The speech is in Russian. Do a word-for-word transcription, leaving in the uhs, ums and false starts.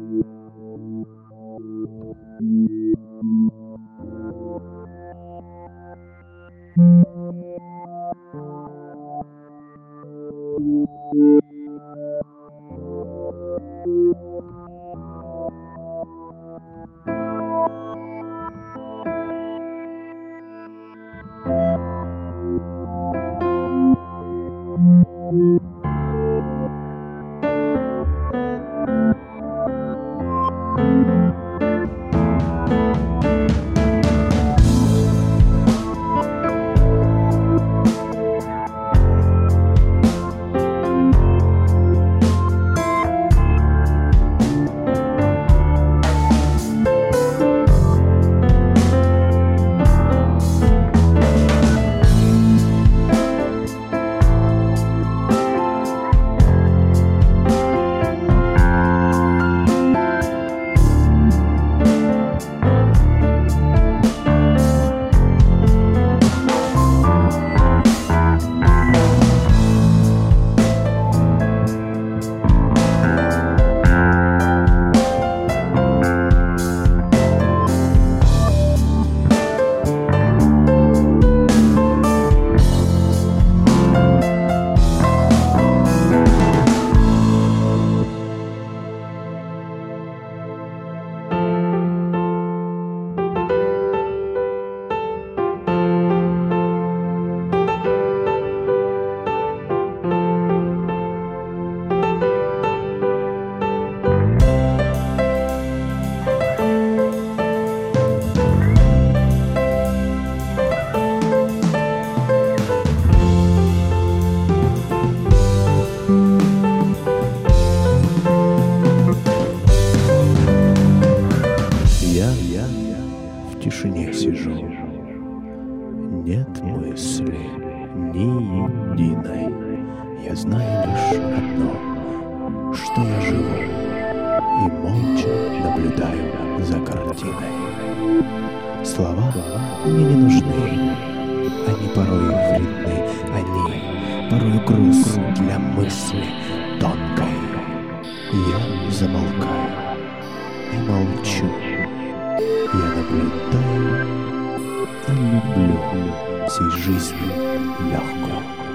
В тишине сижу, нет мысли ни единой. Я знаю лишь одно, что я живу и молча наблюдаю за картиной. Слова мне не нужны, они порой вредны, они порой груз для мысли тонкой. Я замолкаю и молчу. Я наблюдаю и люблю всей жизни легкую.